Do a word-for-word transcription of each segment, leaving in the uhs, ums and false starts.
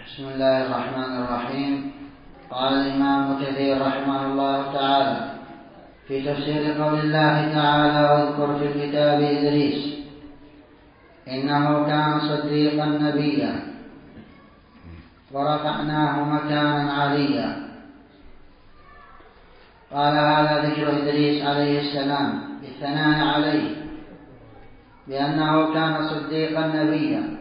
بسم الله الرحمن الرحيم. قال الإمام ابن كثير رحمه الله تعالى في تفسير قول الله تعالى: واذكر في الكتاب إدريس إنه كان صديقا نبيا ورفعناه مكانا عليا. قال هذا ذكر إدريس عليه السلام بالثناء عليه بأنه كان صديقا نبيا،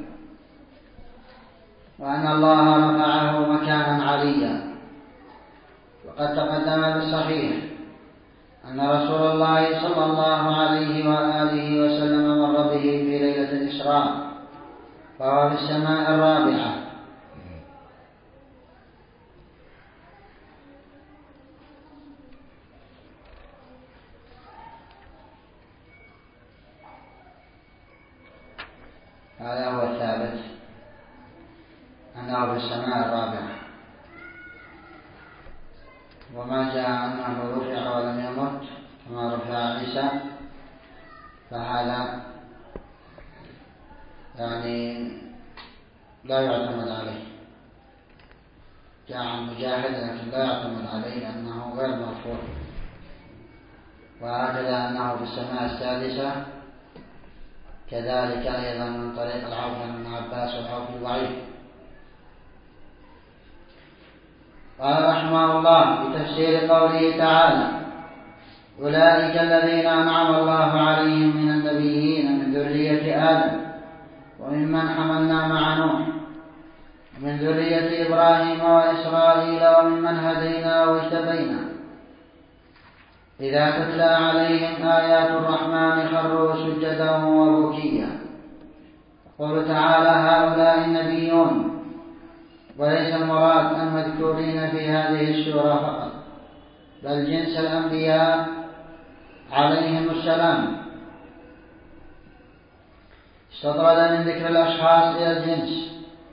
وأن الله رفعه مكانا عليا. وقد تقدم بالصحيح أن رسول الله صلى الله عليه وآله وسلم مر به في ليلة الإسراء وهو في السماء الرابعة، هذا هو الثابت أنه في السماء الرابعة، وما جاء أنه رفع ولم يمت كما رفع عيسى فهذا يعني لا يعتمد عليه. جاء عن مجاهد لكن لا يعتمد عليه لأنه غير مرفوع. وهكذا أنه في السماء السادسة كذلك أيضا من طريق العوف بن عباس والعوف ضعيف. قال رحمه الله في تفسير قوله تعالى: أولئك الذين أنعم الله عليهم من النبيين من ذرية آدم وممن حملنا مع نوح ومن ذرية إبراهيم وإسرائيل وممن هدينا واجتبينا إذا تتلى عليهم آيات الرحمن خروا سجدا وبكيا. يقول تعالى: هؤلاء النبيون، وليس المراد المذكورين في هذه السورة فقط، بل جنس الأنبياء عليهم السلام، استطرد من ذكر الأشخاص إلى الجنس.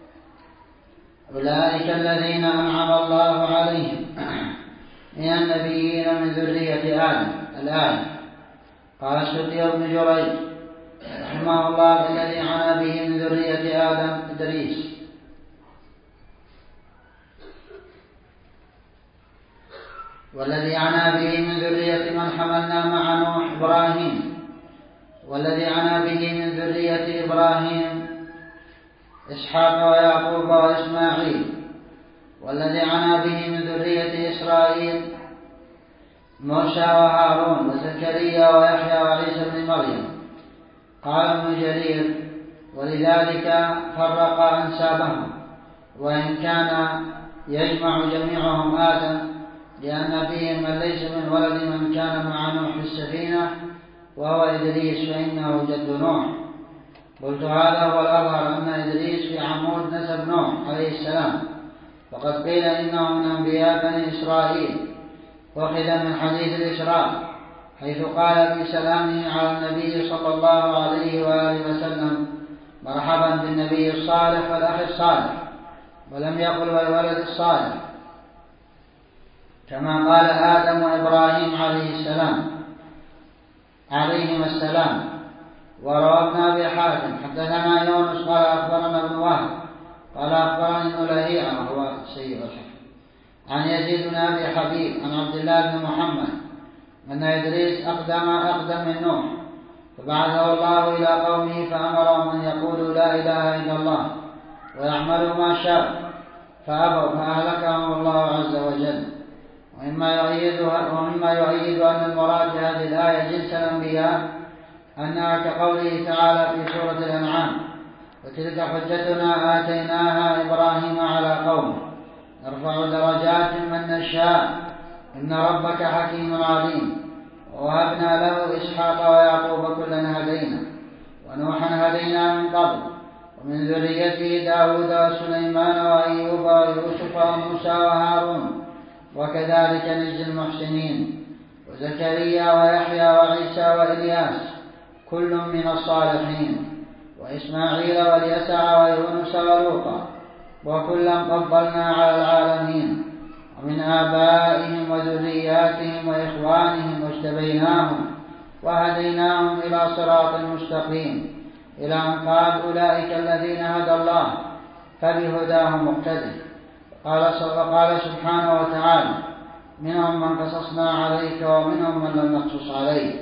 أولئك الذين أنعم الله عليهم من النبيين من ذرية آدم. الآن قال السدي بن جريج رحمه الله: الذي عنى به من ذرية آدم إدريس، والذي عنى به من ذرية من حملنا مع نوح إبراهيم، والذي عنى به من ذرية إبراهيم إسحاق ويعقوب وإسماعيل، والذي عنى به من ذرية إسرائيل موسى وهارون وزكريا ويحيى وعيسى بن مريم. قال ابن جرير: ولذلك فرق أنسابهم، وإن كان يجمع جميعهم آدم، لأن فيهم من ليس من ولد من كان مع نوح في السفينة وهو إدريس فإنه جد نوح. قلت هذا هو الأظهر، أن إدريس في عمود نسب نوح عليه السلام، وقد قيل إنه من أنبياء بني إسرائيل، وأخذ من حديث الإسراء حيث قال في سلامه على النبي صلى الله عليه وآله وسلم: مرحبا بالنبي الصالح والأخ الصالح، ولم يقل والولد الصالح، كما قال آدم وإبراهيم عليه السلام عليهما السلام. وروى ابن أبي حاتم حدثنا يونس قال أخبرنا ابن وهب قال أخبرني ابن لهيعة وهو سيد الحفظ عن يزيد بن أبي حبيب عن عبد الله بن محمد أن إدريس أقدم أقدم من نوح، فبعثه الله إلى قومه فأمرهم أن يقولوا لا إله إلا الله ويعملوا ما شاء، فأبوا فأهلكهم الله عز وجل. ومما يؤيد ومما يؤيد أن المراد بهذه الآية جنس الأنبياء أنها كقوله تعالى في سورة الأنعام: وتلك حجتنا آتيناها إبراهيم على قومه نرفع درجات من نشاء إن ربك حكيم عليم. ووهبنا له إسحاق ويعقوب كلا هدينا ونوحا هدينا من قبل ومن ذريته داود وسليمان وأيوب ويوسف وموسى وهارون وكذلك نجزي المحسنين، وزكريا ويحيى وعيسى وإلياس كل من الصالحين، وإسماعيل واليسع ويونس ولوطا وكلا فضلنا على العالمين، ومن آبائهم وذرياتهم وإخوانهم واجتبيناهم وهديناهم إلى صراط مستقيم، إلى أن قال: أولئك الذين هدى الله فبهداه مقتده. قال سبحانه وتعالى: منهم من قصصنا عليك ومنهم من لم نقصص عليك.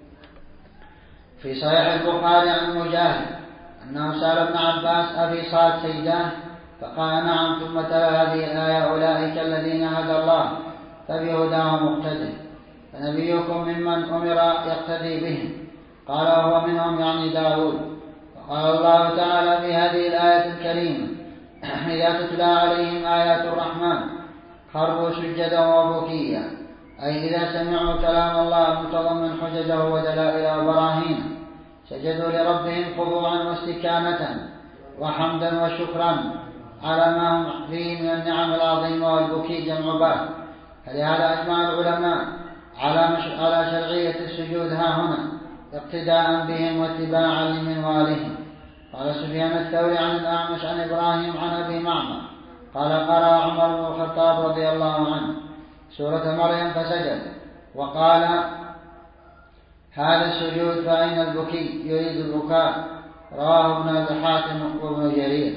في صحيح البخاري عن مجاهد أنه سأل ابن عباس: أفي صلاة سجدان؟ فقال: نعم. ثم تلا هذه الآية: أولئك الذين هدى الله فبهداه مقتده، فنبيكم ممن أمر يقتدي بهم. قال: وهو منهم يعني داود. فقال الله تعالى في هذه الآية الكريمة: إذا تتلى عليهم آيات الرحمن خروا سجدا وبكيا، أي إذا سمعوا كلام الله المتضمن حججه ودلائل وبراهين سجدوا لربهم خضوعا واستكانة وحمدا وشكرا على ما هم فيه من النعم العظيمة. والبكي جمع باه. فلهذا أجمع العلماء على شرعية السجود ها هنا اقتداء بهم واتباعا لمنوالهم. قال سفيان الثوري عن الأعمش عن إبراهيم عن أبي معمر قال: قرأ عمر بن الخطاب رضي الله عنه سورة مريم فسجد، وقال: هذا السجود فأين البكي؟ يريد البكاء. رواه ابن أبي حاتم وابن جرير.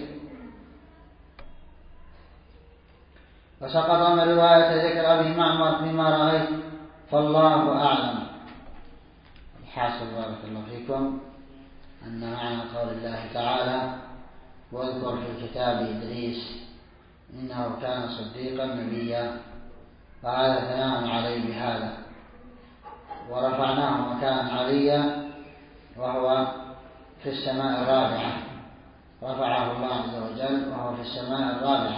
وسقط من رواية ذكر أبي معمر فيما رأيت، فالله أعلم. الحاصل بارك الله فيكم أن معنى قول الله تعالى: واذكر في الكتاب إدريس إنه كان صديقا نبيا، فهذا ثناء عليه بهذا، ورفعناه مكانا عليا وهو في السماء الرابعة. رفعه الله عز وجل وهو في السماء الرابعة.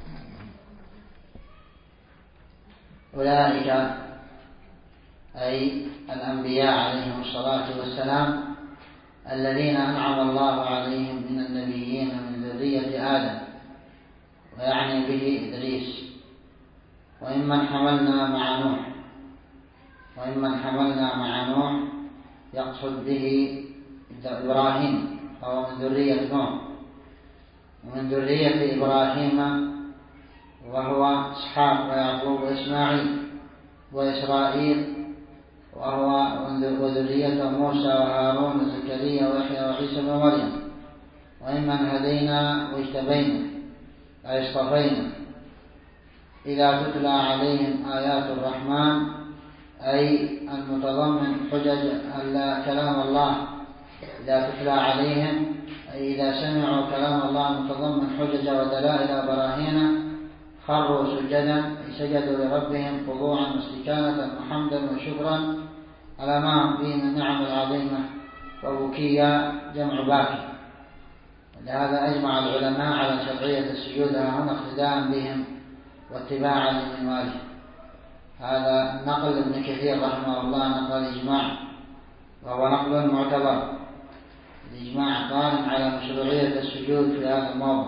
أولئك أي الأنبياء عليهم الصلاة والسلام الذين أنعم الله عليهم من النبيين من ذرية آدم، ويعني به إدريس، وإمن حملنا مع نوح وإمن حملنا مع نوح يقصد به إبراهيم، فهو من ذرية نوح، ومن ذرية إبراهيم وهو إسحاق ويعقوب وإسماعيل وإسرائيل، وهو وذرية موسى وهارون وزكريا ويحيى وعيسى بن مريم. وممن هدينا واجتبينا أي اصطفينا. إذا تتلى عليهم آيات الرحمن أي المتضمن حجج كلام الله، إذا تتلى عليهم أي إذا سمعوا كلام الله المتضمن حجج ودلائل وبراهين خروا سجدا أي سجدوا لربهم خضوعا واستكانة وحمدا وشكرا على ما هم فيه من النعم العظيمة. وبكيا جمع باكي. ولهذا أجمع العلماء على شرعية السجود هنا اقتداء بهم واتباعا لمنوالهم. هذا نقل ابن كثير رحمه الله نقل إجماع، وهو نقل معتبر. الإجماع قائم على مشروعية السجود في هذا الموضع.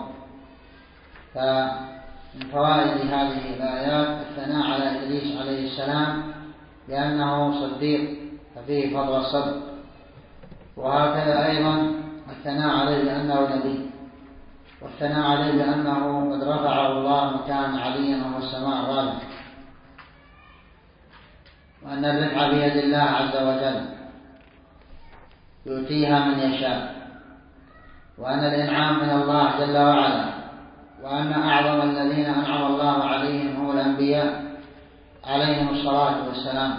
فمن فوائد هذه الآيات الثناء على إدريس عليه السلام لأنه صديق ففيه فضل الصدق، وهكذا أيضا الثناء عليه لأنه نبي، والثناء عليه لأنه قد رفعه الله مكان عليا وهو السماء الرابعة، وأن الرفعة بيد الله عز وجل يؤتيها من يشاء، وأن الإنعام من الله جل وعلا، وأن أعظم الذين أنعم الله عليهم هم الأنبياء عليهم الصلاة والسلام.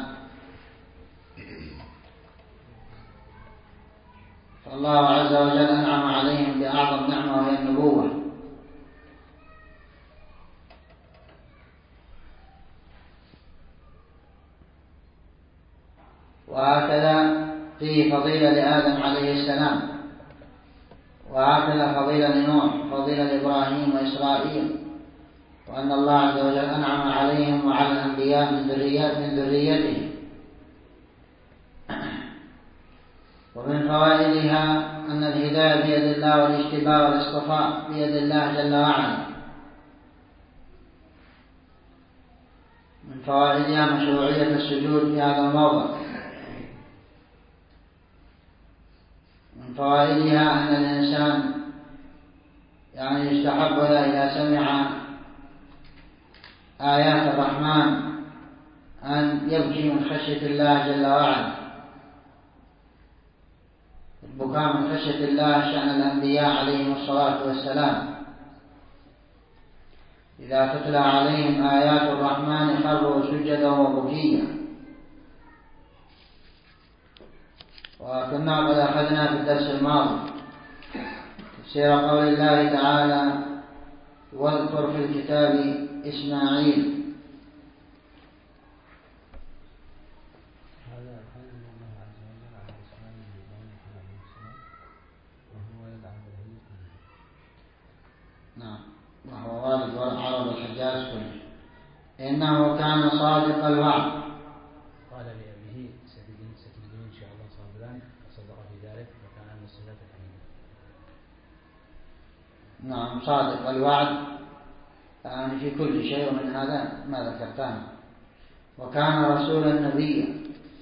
فالله عز وجل أنعم عليهم بأعظم نعمة وهي النبوة. وهكذا فيه فضيلة لآدم عليه السلام، وهكذا فضيلة لنوح، فضيلة لإبراهيم وإسرائيل، وأن الله عز وجل أنعم عليهم وعلى الأنبياء من ذريات من ذريته. ومن فوائدها أن الهداية بيد الله والاجتباء والاصطفاء بيد الله جل وعلا. من فوائدها مشروعية السجود في هذا الموضع. من فوائدها أن الإنسان يعني يستحب له إذا سمع آيات الرحمن أن يبكي من خشية الله جل وعلا. البكاء من خشية الله شأن الأنبياء عليهم الصلاة والسلام، إذا تتلى عليهم آيات الرحمن خروا سجدا وبكيا. وكنا قد أخذنا في الدرس الماضي تفسير قول الله تعالى واذكر في الكتاب إسماعيل. نعم، وهو والد والعرب الحجاز كله. إنه كان صادق الوعد. قال لأبيه ستجدني إن شاء الله صابرا فصدق في ذلك وكان من الصفات الحميدة. نعم، صادق الوعد يعني في كل شيء، ومن هذا ما ذكرتان. وكان رسولا نبيا.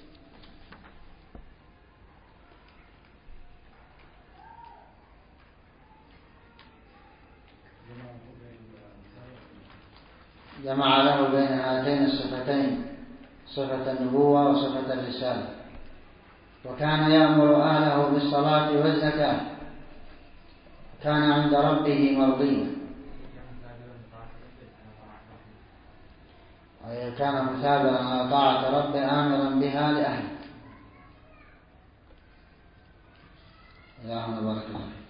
جمع له بين هاتين الصفتين، صفة النبوة وصفة الرسالة. وكان يأمر أهله بالصلاة والزكاة، كان عند ربه مرضيا، أي كان مثابرا على طاعة ربه آمرا بها لأهله. إلهنا بارك الله.